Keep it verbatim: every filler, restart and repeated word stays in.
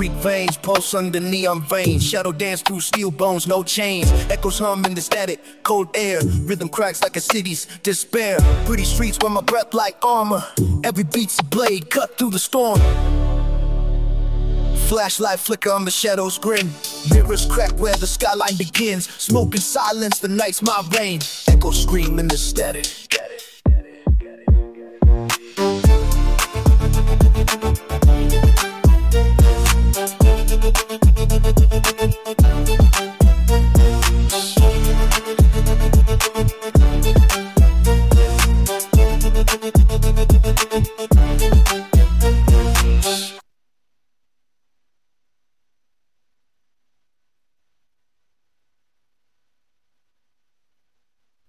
concrete veins, pulse under neon veins. Shadow dance through steel bones, no chains. Echoes hum in the static, cold air. Rhythm cracks like a city's despair. Pretty streets where my breath like armor. Every beat's a blade cut through the storm. Flashlight flicker on the shadows grin. Mirrors crack where the skyline begins. Smoke and silence, the night's my reign. Echoes scream in the static.